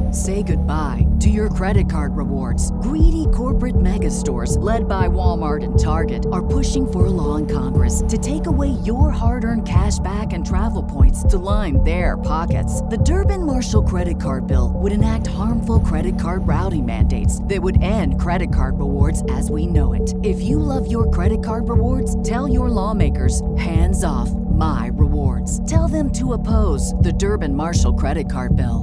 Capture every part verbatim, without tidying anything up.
Say goodbye to your credit card rewards. Greedy corporate mega stores, led by Walmart and Target, are pushing for a law in Congress to take away your hard-earned cash back and travel points to line their pockets. The Durbin-Marshall credit card bill would enact harmful credit card routing mandates that would end credit card rewards as we know it. If you love your credit card rewards, tell your lawmakers, hands off my rewards. Tell them to oppose the Durbin-Marshall credit card bill.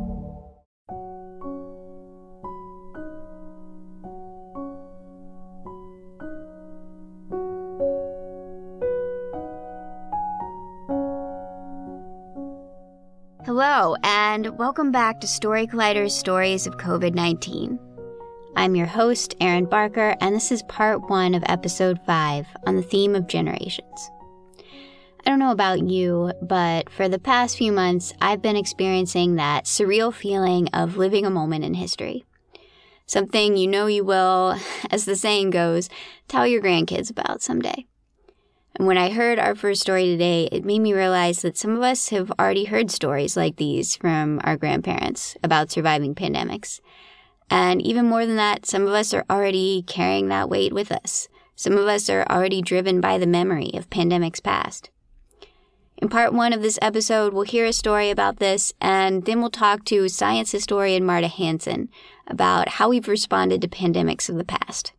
Hello, and welcome back to Story Collider's Stories of COVID nineteen. I'm your host, Erin Barker, and this is part one of episode five on the theme of generations. I don't know about you, but for the past few months, I've been experiencing that surreal feeling of living a moment in history. Something you know you will, as the saying goes, tell your grandkids about someday. And when I heard our first story today, it made me realize that some of us have already heard stories like these from our grandparents about surviving pandemics. And even more than that, some of us are already carrying that weight with us. Some of us are already driven by the memory of pandemics past. In part one of this episode, we'll hear a story about this, and then we'll talk to science historian Marta Hanson about how we've responded to pandemics of the past.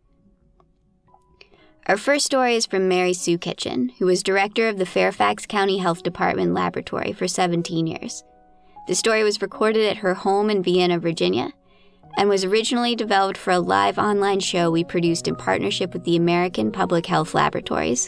Our first story is from Mary Sue Kitchen, who was director of the Fairfax County Health Department Laboratory for seventeen years. The story was recorded at her home in Vienna, Virginia, and was originally developed for a live online show we produced in partnership with the American Public Health Laboratories.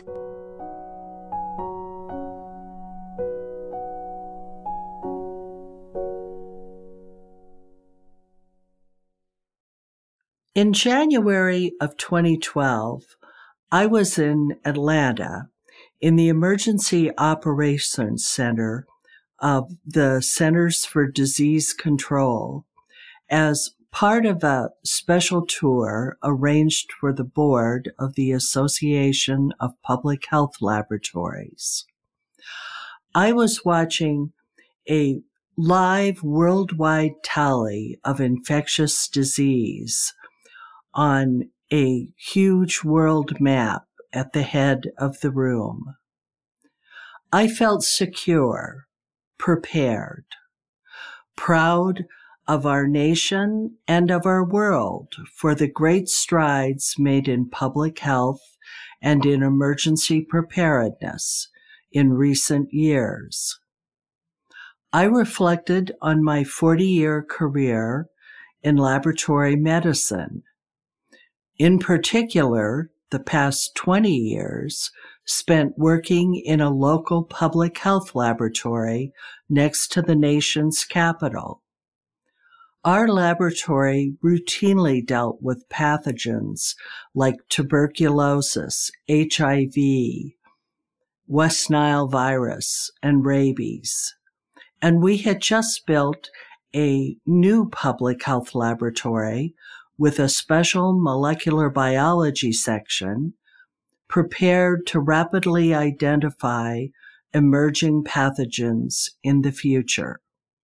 In January of twenty twelve, I was in Atlanta in the Emergency Operations Center of the Centers for Disease Control as part of a special tour arranged for the board of the Association of Public Health Laboratories. I was watching a live worldwide tally of infectious disease on a huge world map at the head of the room. I felt secure, prepared, proud of our nation and of our world for the great strides made in public health and in emergency preparedness in recent years. I reflected on my forty-year career in laboratory medicine. In particular, the past twenty years spent working in a local public health laboratory next to the nation's capital. Our laboratory routinely dealt with pathogens like tuberculosis, H I V, West Nile virus, and rabies. And we had just built a new public health laboratory with a special molecular biology section prepared to rapidly identify emerging pathogens in the future.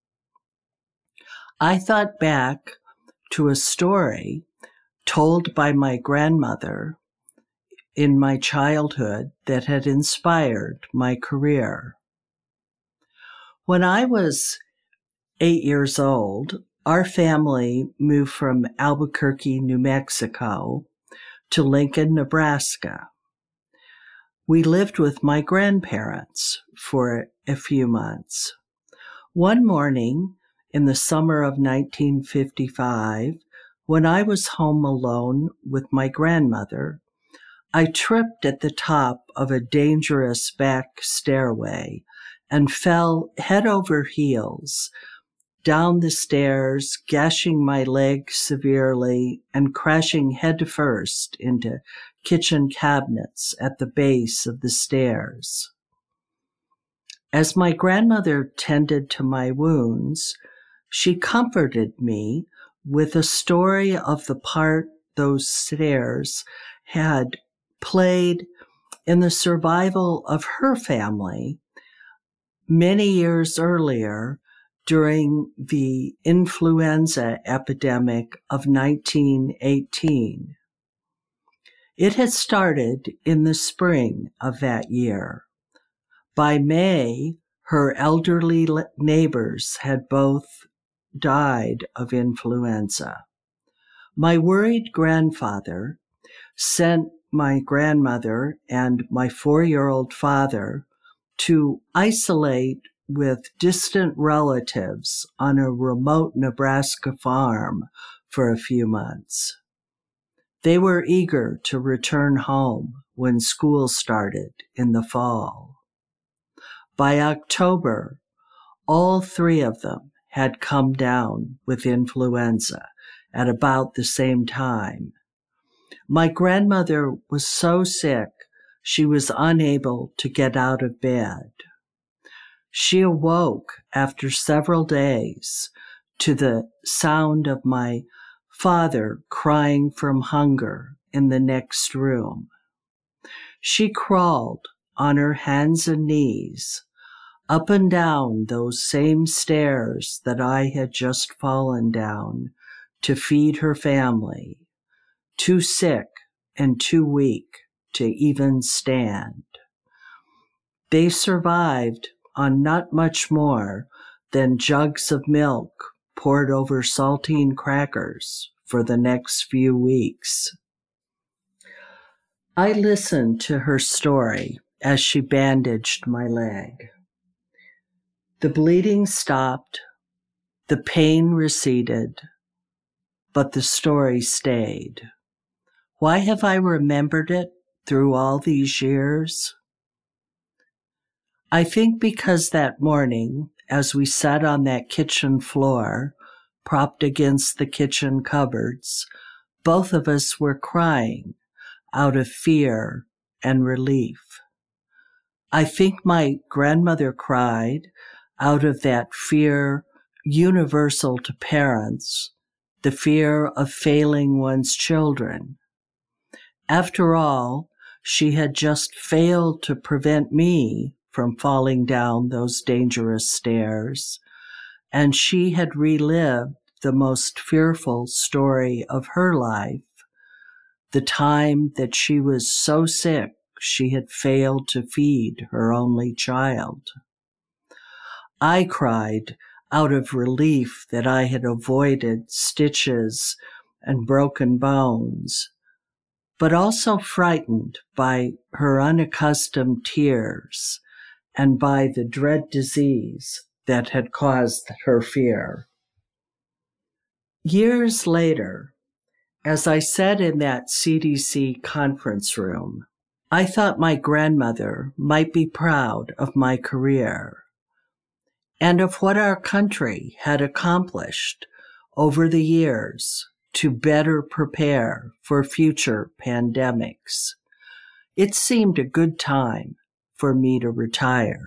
I thought back to a story told by my grandmother in my childhood that had inspired my career. When I was eight years old, our family moved from Albuquerque, New Mexico, to Lincoln, Nebraska. We lived with my grandparents for a few months. One morning in the summer of nineteen fifty-five, when I was home alone with my grandmother, I tripped at the top of a dangerous back stairway and fell head over heels down the stairs, gashing my leg severely and crashing headfirst into kitchen cabinets at the base of the stairs. As my grandmother tended to my wounds, she comforted me with a story of the part those stairs had played in the survival of her family many years earlier during the influenza epidemic of nineteen eighteen. It had started in the spring of that year. By May, her elderly neighbors had both died of influenza. My worried grandfather sent my grandmother and my four-year-old father to isolate with distant relatives on a remote Nebraska farm for a few months. They were eager to return home when school started in the fall. By October, all three of them had come down with influenza at about the same time. My grandmother was so sick, she was unable to get out of bed. She awoke after several days to the sound of my father crying from hunger in the next room. She crawled on her hands and knees up and down those same stairs that I had just fallen down to feed her family, too sick and too weak to even stand. They survived on not much more than jugs of milk poured over saltine crackers for the next few weeks. I listened to her story as she bandaged my leg. The bleeding stopped, the pain receded, but the story stayed. Why have I remembered it through all these years? I think because that morning, as we sat on that kitchen floor, propped against the kitchen cupboards, both of us were crying out of fear and relief. I think my grandmother cried out of that fear universal to parents, the fear of failing one's children. After all, she had just failed to prevent me from falling down those dangerous stairs, and she had relived the most fearful story of her life, the time that she was so sick she had failed to feed her only child. I cried out of relief that I had avoided stitches and broken bones, but also frightened by her unaccustomed tears and by the dread disease that had caused her fear. Years later, as I sat in that C D C conference room, I thought my grandmother might be proud of my career and of what our country had accomplished over the years to better prepare for future pandemics. It seemed a good time for me to retire.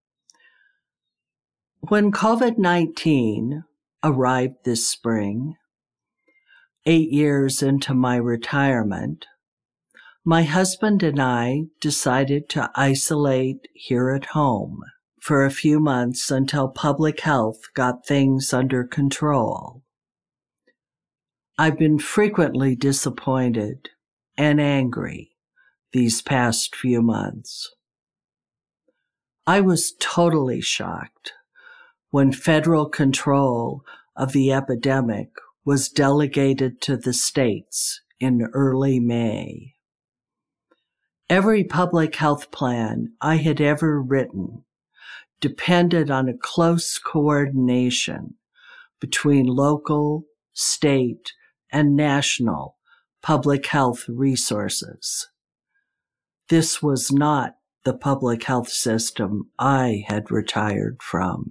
When COVID nineteen arrived this spring, eight years into my retirement, my husband and I decided to isolate here at home for a few months until public health got things under control. I've been frequently disappointed and angry these past few months. I was totally shocked when federal control of the epidemic was delegated to the states in early May. Every public health plan I had ever written depended on a close coordination between local, state, and national public health resources. This was not the public health system I had retired from.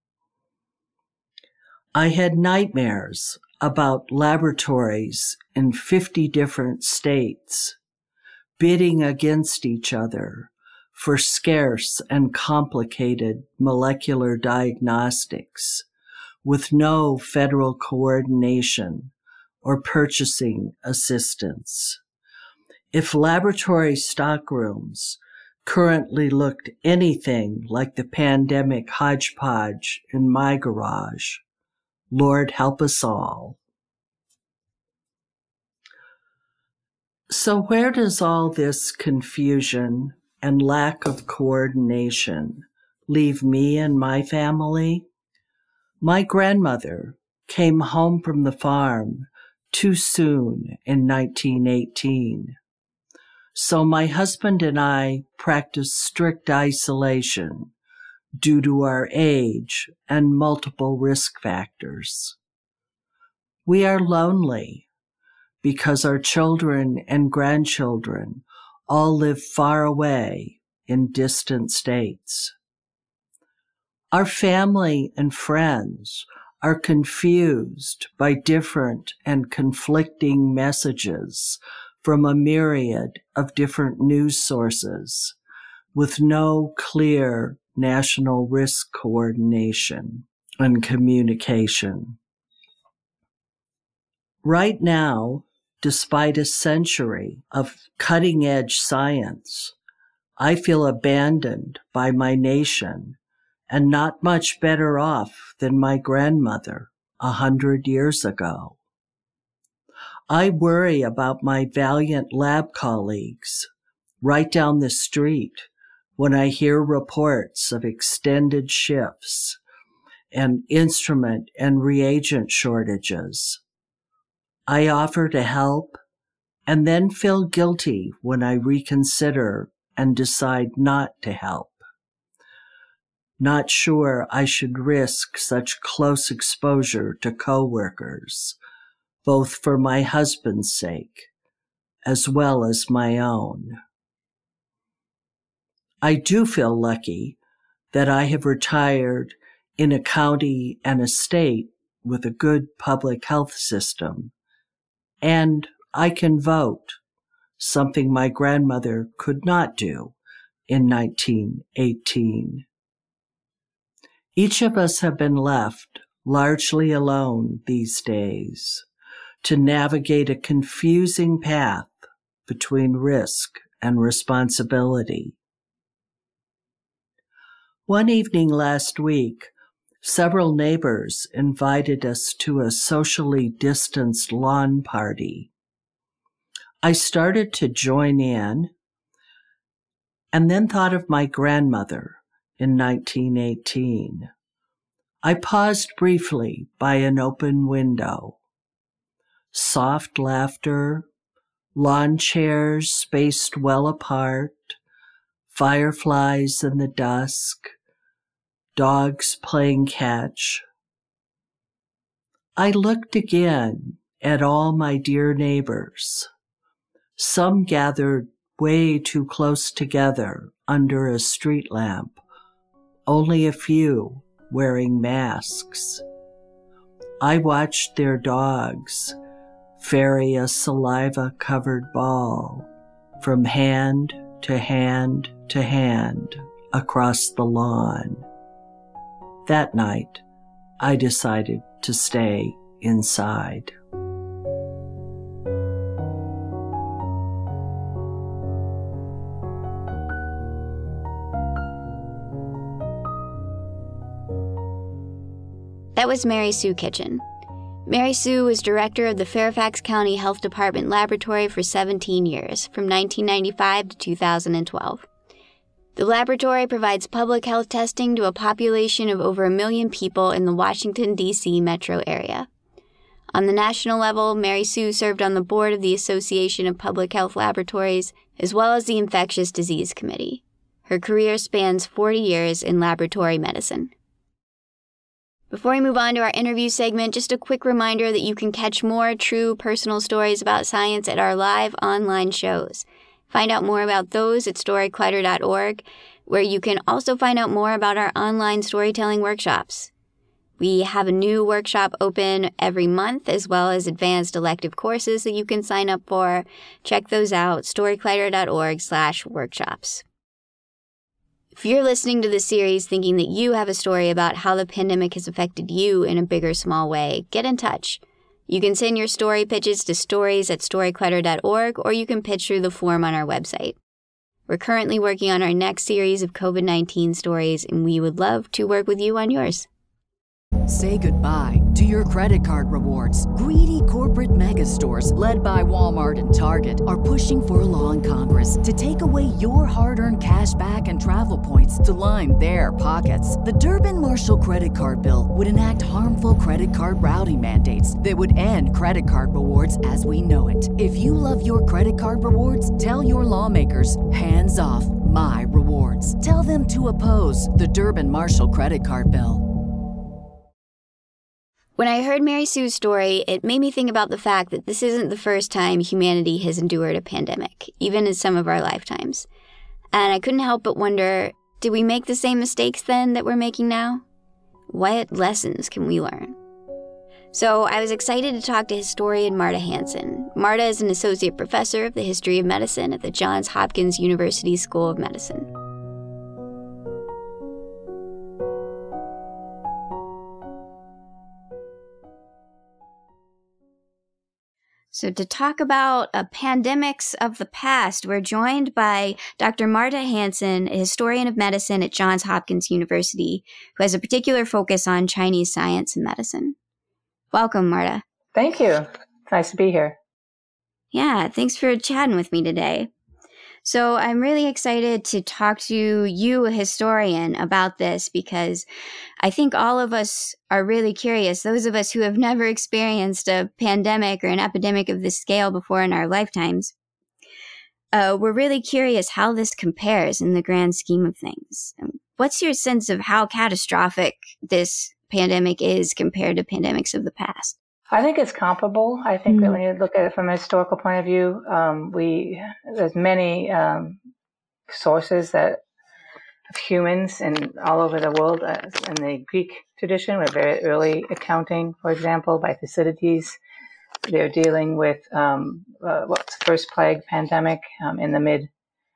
I had nightmares about laboratories in fifty different states bidding against each other for scarce and complicated molecular diagnostics with no federal coordination or purchasing assistance. If laboratory stockrooms currently looked anything like the pandemic hodgepodge in my garage. Lord help us all. So where does all this confusion and lack of coordination leave me and my family? My grandmother came home from the farm too soon in nineteen eighteen. So my husband and I practiced strict isolation due to our age and multiple risk factors. We are lonely because our children and grandchildren all live far away in distant states. Our family and friends are confused by different and conflicting messages from a myriad of different news sources with no clear national risk coordination and communication. Right now, despite a century of cutting-edge science, I feel abandoned by my nation and not much better off than my grandmother a hundred years ago. I worry about my valiant lab colleagues right down the street when I hear reports of extended shifts and instrument and reagent shortages. I offer to help and then feel guilty when I reconsider and decide not to help. Not sure I should risk such close exposure to coworkers, both for my husband's sake as well as my own. I do feel lucky that I have retired in a county and a state with a good public health system, and I can vote, something my grandmother could not do in nineteen eighteen. Each of us have been left largely alone these days to navigate a confusing path between risk and responsibility. One evening last week, several neighbors invited us to a socially distanced lawn party. I started to join in and then thought of my grandmother in nineteen eighteen. I paused briefly by an open window. Soft laughter, lawn chairs spaced well apart, fireflies in the dusk, dogs playing catch. I looked again at all my dear neighbors. Some gathered way too close together under a street lamp, only a few wearing masks. I watched their dogs ferry a saliva-covered ball from hand to hand to hand across the lawn. That night, I decided to stay inside. That was Mary Sue Kitchen. Mary Sue was director of the Fairfax County Health Department Laboratory for seventeen years, from nineteen ninety-five to two thousand twelve. The laboratory provides public health testing to a population of over a million people in the Washington, D C metro area. On the national level, Mary Sue served on the board of the Association of Public Health Laboratories, as well as the Infectious Disease Committee. Her career spans forty years in laboratory medicine. Before we move on to our interview segment, just a quick reminder that you can catch more true personal stories about science at our live online shows. Find out more about those at story collider dot org, where you can also find out more about our online storytelling workshops. We have a new workshop open every month, as well as advanced elective courses that you can sign up for. Check those out, story collider dot org slash workshops. If you're listening to this series thinking that you have a story about how the pandemic has affected you in a big or small way, get in touch. You can send your story pitches to stories at story collider dot org, or you can pitch through the form on our website. We're currently working on our next series of COVID nineteen stories, and we would love to work with you on yours. Say goodbye to your credit card rewards. Greedy corporate mega stores, led by Walmart and Target, are pushing for a law in Congress to take away your hard-earned cash back and travel points to line their pockets. The Durbin-Marshall credit card bill would enact harmful credit card routing mandates that would end credit card rewards as we know it. If you love your credit card rewards, tell your lawmakers, hands off my rewards. Tell them to oppose the Durbin-Marshall credit card bill. When I heard Mary Sue's story, it made me think about the fact that this isn't the first time humanity has endured a pandemic, even in some of our lifetimes. And I couldn't help but wonder, did we make the same mistakes then that we're making now? What lessons can we learn? So I was excited to talk to historian Marta Hansen. Marta is an associate professor of the history of medicine at the Johns Hopkins University School of Medicine. So to talk about uh, pandemics of the past, we're joined by Doctor Marta Hansen, a historian of medicine at Johns Hopkins University, who has a particular focus on Chinese science and medicine. Welcome, Marta. Thank you. It's nice to be here. Yeah, thanks for chatting with me today. So I'm really excited to talk to you, a historian, about this because I think all of us are really curious. Those of us who have never experienced a pandemic or an epidemic of this scale before in our lifetimes, uh, we're really curious how this compares in the grand scheme of things. What's your sense of how catastrophic this pandemic is compared to pandemics of the past? I think it's comparable. I think Mm-hmm. that when you look at it from a historical point of view, um, we there's many um, sources that of humans and all over the world. Uh, in the Greek tradition, with very early accounting, for example, by Thucydides, they're dealing with um, uh, what's the first plague pandemic um, in the mid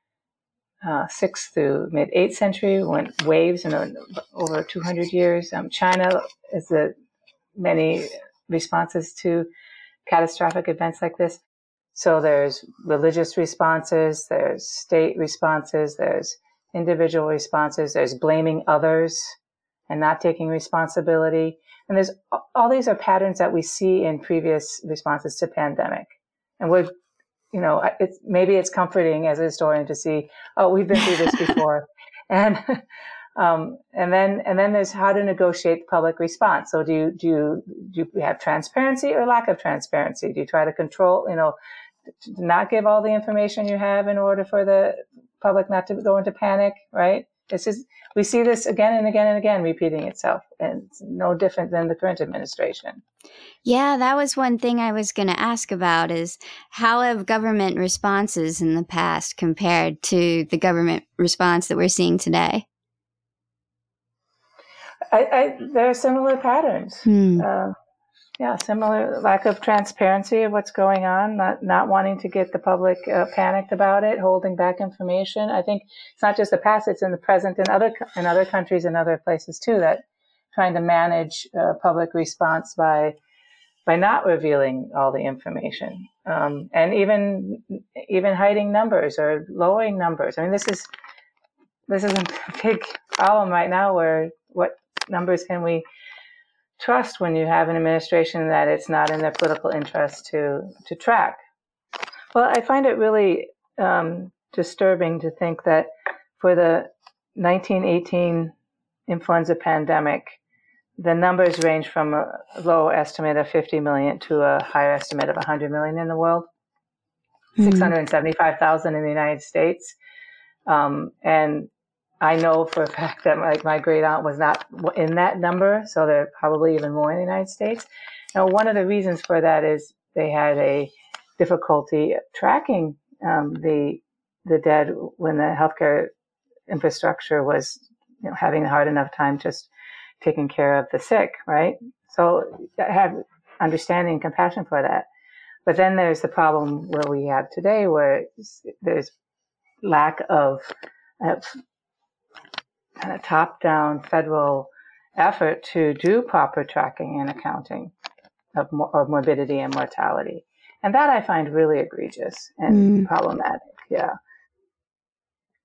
uh, sixth through mid eighth century. Went waves in uh, over two hundred years. Um, China is the many responses to catastrophic events like this. So there's religious responses, there's state responses, there's individual responses, there's blaming others and not taking responsibility. And there's all these are patterns that we see in previous responses to pandemic. And we're, you know, it's, maybe it's comforting as a historian to see, oh, we've been through this before. and Um, and then, and then there's how to negotiate public response. So do you, do you, do you have transparency or lack of transparency? Do you try to control, you know, not give all the information you have in order for the public not to go into panic, right? This is, we see this again and again and again repeating itself, and it's no different than the current administration. Yeah, that was one thing I was going to ask about is how have government responses in the past compared to the government response that we're seeing today? I, I, there are similar patterns. Hmm. Uh, yeah, similar lack of transparency of what's going on, not not wanting to get the public uh, panicked about it, holding back information. I think it's not just the past; it's in the present in other in other countries and other places too. That trying to manage uh, public response by by not revealing all the information, um, and even even hiding numbers or lowering numbers. I mean, this is this is a big problem right now. Where what numbers can we trust when you have an administration that it's not in their political interest to to track? Well, I find it really um, disturbing to think that for the nineteen eighteen influenza pandemic, the numbers range from a low estimate of fifty million to a higher estimate of one hundred million in the world, mm-hmm. six hundred seventy-five thousand in the United States. Um, and I know for a fact that my, my great aunt was not in that number, so there are probably even more in the United States. Now, one of the reasons for that is they had a difficulty tracking um, the the dead when the healthcare infrastructure was, you know, having a hard enough time just taking care of the sick, right? So I have understanding and compassion for that. But then there's the problem where we have today, where there's lack of uh, kind of top-down federal effort to do proper tracking and accounting of, mo- of morbidity and mortality. And that I find really egregious and mm. problematic, yeah.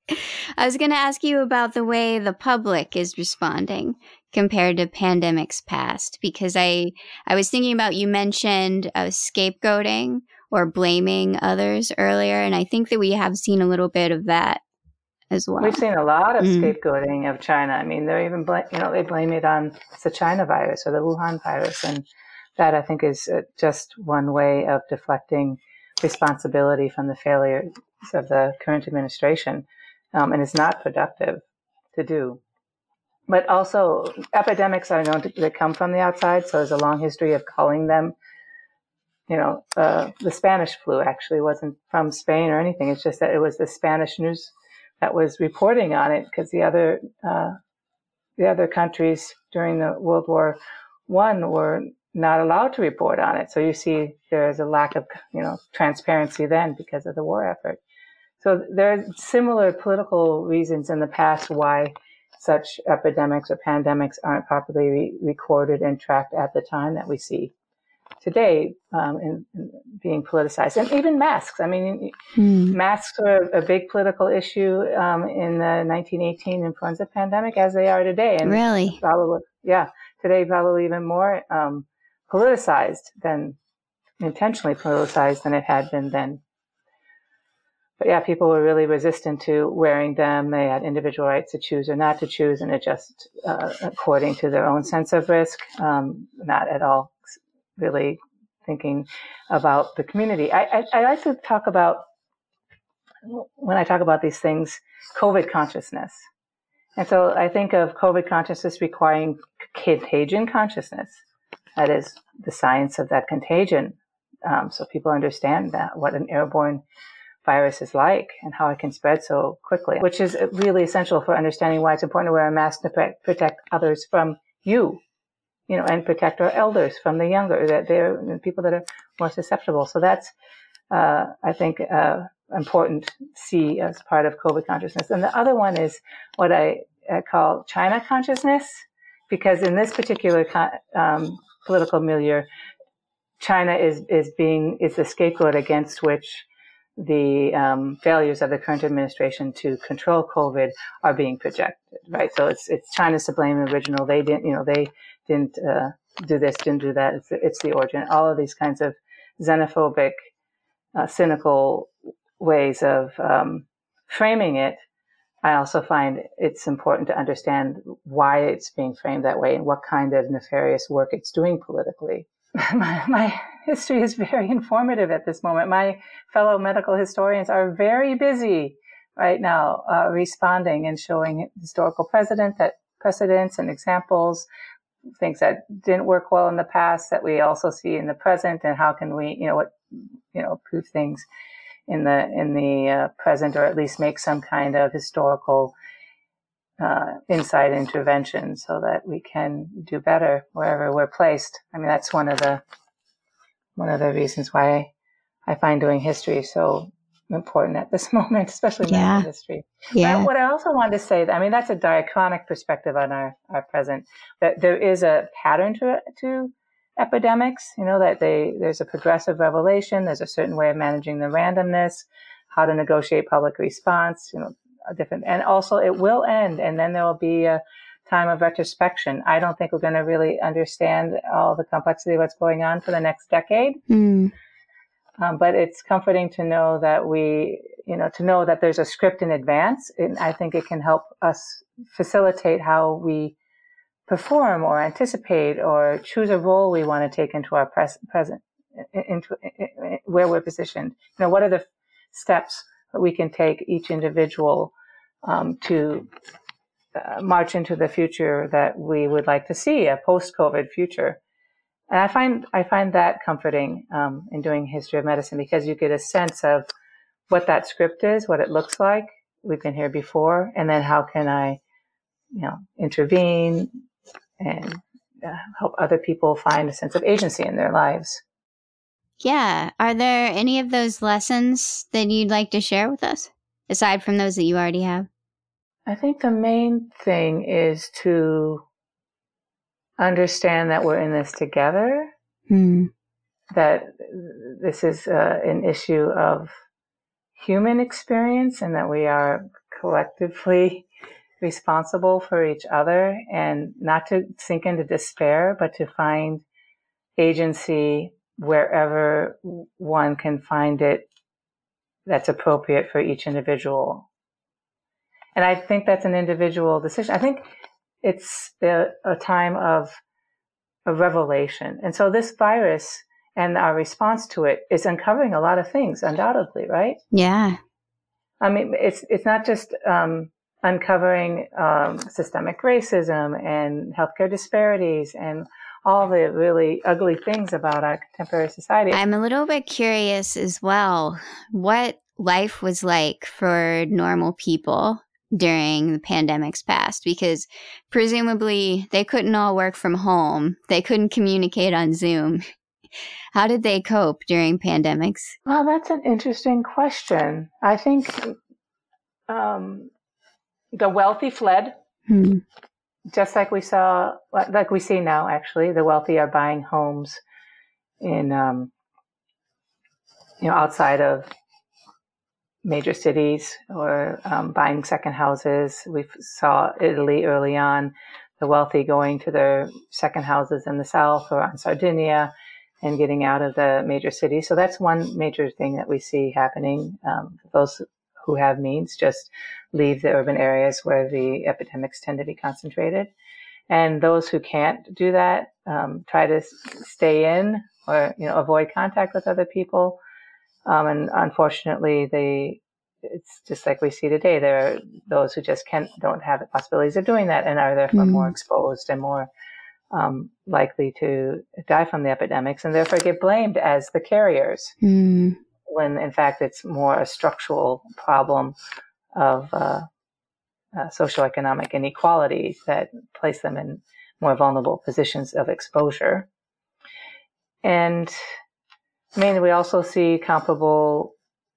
I was going to ask you about the way the public is responding compared to pandemics past, because I, I was thinking about, you mentioned uh, scapegoating or blaming others earlier, and I think that we have seen a little bit of that as well. We've seen a lot of Mm. scapegoating of China. I mean, they're even, bl- you know, they blame it on the China virus or the Wuhan virus, and that I think is uh, just one way of deflecting responsibility from the failures of the current administration, um, and it's not productive to do. But also, epidemics are known to they come from the outside, so there's a long history of calling them, you know, uh, the Spanish flu actually wasn't from Spain or anything. It's just that it was the Spanish news that was reporting on it, because the other uh, the other countries during the World War One were not allowed to report on it. So you see there's a lack of, you know, transparency then because of the war effort. So there are similar political reasons in the past why such epidemics or pandemics aren't properly re- recorded and tracked at the time that we see today, um, in, in being politicized. And even masks. I mean, Mm. masks were a big political issue um, in the nineteen eighteen influenza pandemic, as they are today. And Really? probably, yeah, today probably even more um, politicized than, intentionally politicized than it had been then. But yeah, people were really resistant to wearing them. They had individual rights to choose or not to choose, and adjust uh, according to their own sense of risk, um, not at all really thinking about the community. I, I, I like to talk about, when I talk about these things, COVID consciousness. And so I think of COVID consciousness requiring contagion consciousness. That is the science of that contagion. Um, so people understand that, what an airborne virus is like and how it can spread so quickly, which is really essential for understanding why it's important to wear a mask to pre- protect others from you, you know, and protect our elders from the younger, that they're the people that are more susceptible. So that's, uh, I think, uh, important to see as part of COVID consciousness. And the other one is what I, I call China consciousness, because in this particular um, political milieu, China is, is being, is the scapegoat against which the um, failures of the current administration to control COVID are being projected, right? So it's it's China's to blame. Original, they didn't, you know, they didn't uh, do this, didn't do that. It's, it's the origin. All of these kinds of xenophobic, uh, cynical ways of um, framing it. I also find it's important to understand why it's being framed that way and what kind of nefarious work it's doing politically. My, my history is very informative at this moment. My fellow medical historians are very busy right now uh, responding and showing historical precedent, that precedents and examples, things that didn't work well in the past that we also see in the present, and how can we, you know, what, you know, prove things in the in the uh, present, or at least make some kind of historical Uh, insight intervention so that we can do better wherever we're placed. I mean, that's one of the one of the reasons why I find doing history so important at this moment, especially Yeah. medical history. Yeah. But what I also wanted to say, I mean, that's a diachronic perspective on our, our present, that there is a pattern to to epidemics, you know, that they there's a progressive revelation, there's a certain way of managing the randomness, how to negotiate public response, you know, different, and also it will end, and then there will be a time of retrospection. I don't think we're going to really understand all the complexity of what's going on for the next decade, Mm. um, but it's comforting to know that we, you know, to know that there's a script in advance, and I think it can help us facilitate how we perform or anticipate or choose a role we want to take into our pres- present, into where we're positioned. You know, what are the steps that we can take, each individual, um, to uh, march into the future that we would like to see, a post-COVID future. And I find I find that comforting um, in doing history of medicine, because you get a sense of what that script is, what it looks like. We've been here before, and then how can I, you know, intervene and uh, help other people find a sense of agency in their lives. Yeah. Are there any of those lessons that you'd like to share with us, aside from those that you already have? I think the main thing is to understand that we're in this together, Hmm. that this is uh, an issue of human experience, and that we are collectively responsible for each other, and not to sink into despair, but to find agency wherever one can find it that's appropriate for each individual. And I think that's an individual decision. I think it's a, a time of a revelation. And so this virus and our response to it is uncovering a lot of things, undoubtedly, right? Yeah. I mean, it's it's not just um, uncovering um, systemic racism and healthcare disparities and all the really ugly things about our contemporary society. I'm a little bit curious as well what life was like for normal people during the pandemic's past, because presumably they couldn't all work from home. They couldn't communicate on Zoom. How did they cope during pandemics? Well, that's an interesting question. I think um, the wealthy fled, Hmm. just like we saw, like we see now, actually. The wealthy are buying homes in, um, you know, outside of major cities, or um, buying second houses. We saw Italy early on, the wealthy going to their second houses in the south or on Sardinia and getting out of the major cities. So that's one major thing that we see happening. Um, those who have means just leave the urban areas where the epidemics tend to be concentrated. And those who can't do that um, try to stay in, or, you know, avoid contact with other people. Um, and unfortunately, they, it's just like we see today. There are those who just can't, don't have the possibilities of doing that, and are therefore Mm. more exposed and more um, likely to die from the epidemics, and therefore get blamed as the carriers, Mm. when in fact it's more a structural problem of uh, uh, socioeconomic inequality that place them in more vulnerable positions of exposure. And I mean, we also see comparable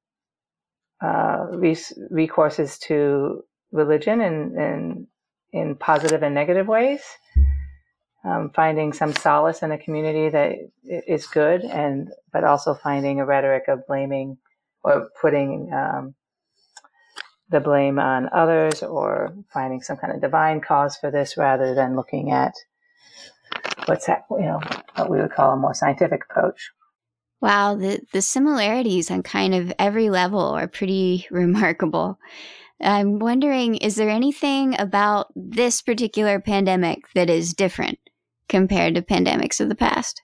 uh, recourses to religion in, in, in positive and negative ways. Um, finding some solace in a community that is good, and but also finding a rhetoric of blaming or putting um, the blame on others, or finding some kind of divine cause for this, rather than looking at what's that, you know, what we would call a more scientific approach. Wow, the, the similarities on kind of every level are pretty remarkable. I'm wondering, is there anything about this particular pandemic that is different compared to pandemics of the past?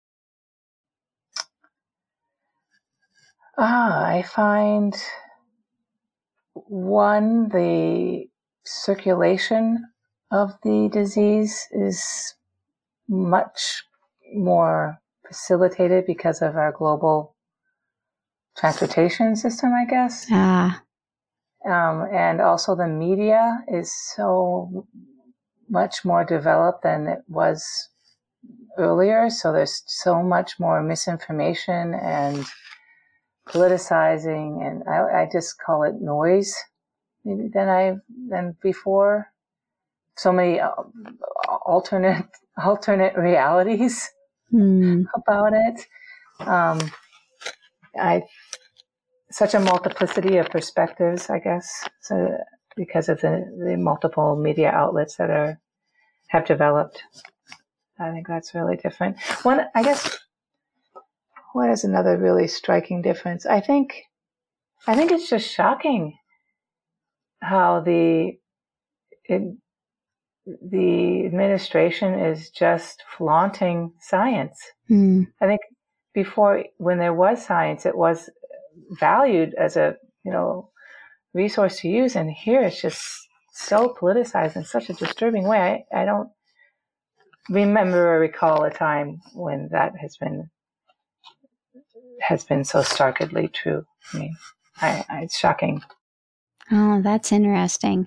Ah, I find, one, the circulation of the disease is much more facilitated because of our global transportation system, I guess. Ah. Um, and also the media is so much more developed than it was earlier. So there's so much more misinformation and politicizing, and I, I just call it noise, maybe than I than before. So many uh, alternate alternate realities Hmm. about it. Um, I such a multiplicity of perspectives, I guess, so because of the, the multiple media outlets that are have developed. I think that's really different. One, I guess, what is another really striking difference? I think, I think it's just shocking how the it, the administration is just flaunting science. Hmm. I think before, when there was science, it was valued as a, you know, resource to use, and here it's just so politicized in such a disturbing way. I, I don't remember or recall a time when that has been has been so starkly true. I mean, I, I, it's shocking. Oh, that's interesting.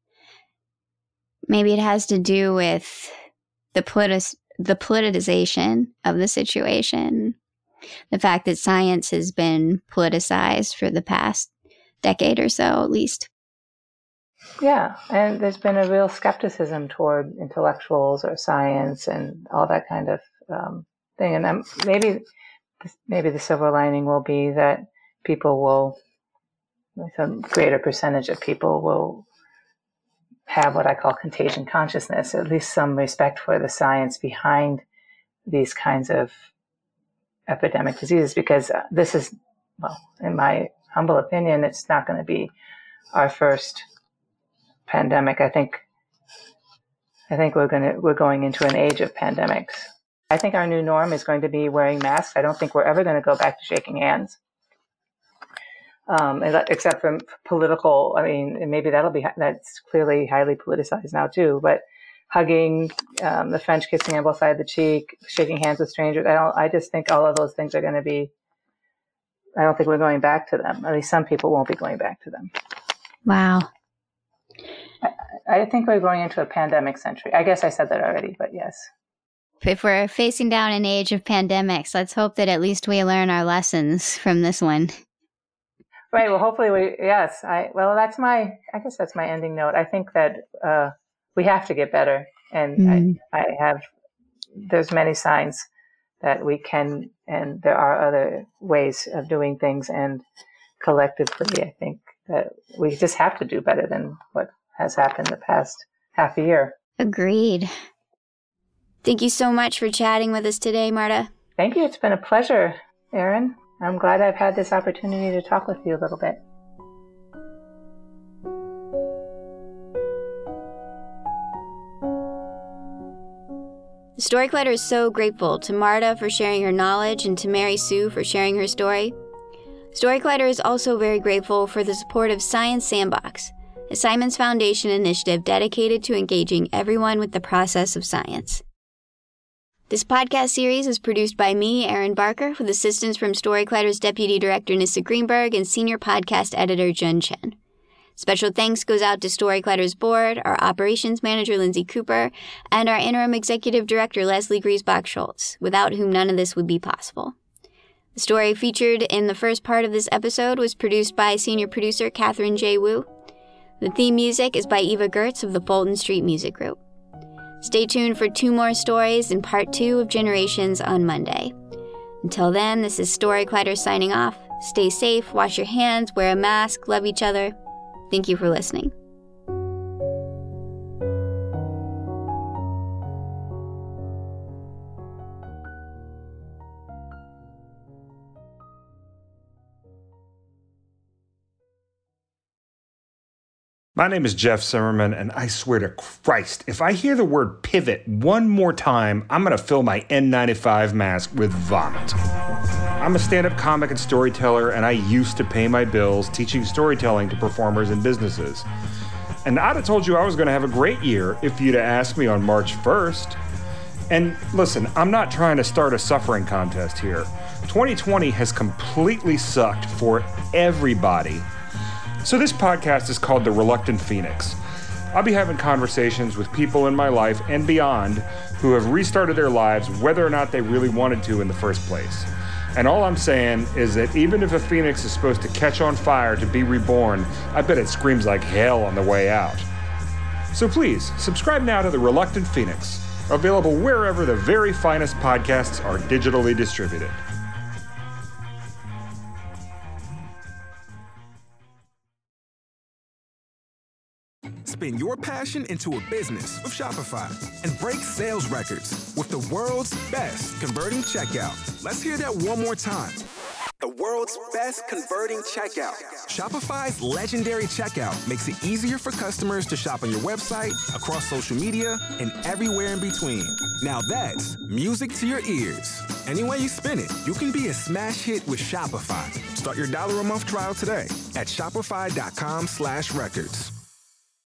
Maybe it has to do with the politis- the politicization of the situation. The fact that science has been politicized for the past decade or so, at least. Yeah, and there's been a real skepticism toward intellectuals or science and all that kind of um, thing. And um, maybe maybe the silver lining will be that people will some greater percentage of people will have what I call contagion consciousness, at least some respect for the science behind these kinds of epidemic diseases, because this is, well, in my humble opinion, it's not going to be our first pandemic. I think I think we're going to we're going into an age of pandemics. I think our new norm is going to be wearing masks. I don't think we're ever going to go back to shaking hands, um, except for political. I mean, maybe that'll be that's clearly highly politicized now too. But hugging, um, the French kissing on both sides of the cheek, shaking hands with strangers. I don't. I just think all of those things are going to be. I don't think we're going back to them. At least some people won't be going back to them. Wow. I, I think we're going into a pandemic century. I guess I said that already, but yes. If we're facing down an age of pandemics, let's hope that at least we learn our lessons from this one. Right. Well, hopefully we, yes. I, well, that's my, I guess that's my ending note. I think that uh, we have to get better. And mm. I, I have, there's many signs that we can, and there are other ways of doing things. And collectively, I think that we just have to do better than what has happened the past half a year. Agreed. Thank you so much for chatting with us today, Marta. Thank you. It's been a pleasure, Erin. I'm glad I've had this opportunity to talk with you a little bit. The Story Collider is so grateful to Marta for sharing her knowledge and to Mary Sue for sharing her story. Story Collider is also very grateful for the support of Science Sandbox, a Simons Foundation initiative dedicated to engaging everyone with the process of science. This podcast series is produced by me, Erin Barker, with assistance from Story Collider's Deputy Director Nissa Greenberg and Senior Podcast Editor Jun Chen. Special thanks goes out to Story Collider's board, our Operations Manager Lindsay Cooper, and our Interim Executive Director Leslie Griesbach-Schultz, without whom none of this would be possible. The story featured in the first part of this episode was produced by Senior Producer Catherine J. Wu. The theme music is by Eva Gertz of the Fulton Street Music Group. Stay tuned for two more stories in part two of Generations on Monday. Until then, this is Story Collider signing off. Stay safe, wash your hands, wear a mask, love each other. Thank you for listening. My name is Jeff Zimmerman, and I swear to Christ, if I hear the word pivot one more time, I'm going to fill my N ninety-five mask with vomit. I'm a stand-up comic and storyteller, and I used to pay my bills teaching storytelling to performers and businesses. And I'd have told you I was going to have a great year if you'd have asked me on March first. And listen, I'm not trying to start a suffering contest here. twenty twenty has completely sucked for everybody. So this podcast is called The Reluctant Phoenix. I'll be having conversations with people in my life and beyond who have restarted their lives whether or not they really wanted to in the first place. And all I'm saying is that even if a phoenix is supposed to catch on fire to be reborn, I bet it screams like hell on the way out. So please, subscribe now to The Reluctant Phoenix, available wherever the very finest podcasts are digitally distributed. Spin your passion into a business with Shopify and break sales records with the world's best converting checkout. Let's hear that one more time. The world's best converting checkout. Shopify's legendary checkout makes it easier for customers to shop on your website, across social media, and everywhere in between. Now that's music to your ears. Any way you spin it, you can be a smash hit with Shopify. Start your dollar a month trial today at shopify.com slash records.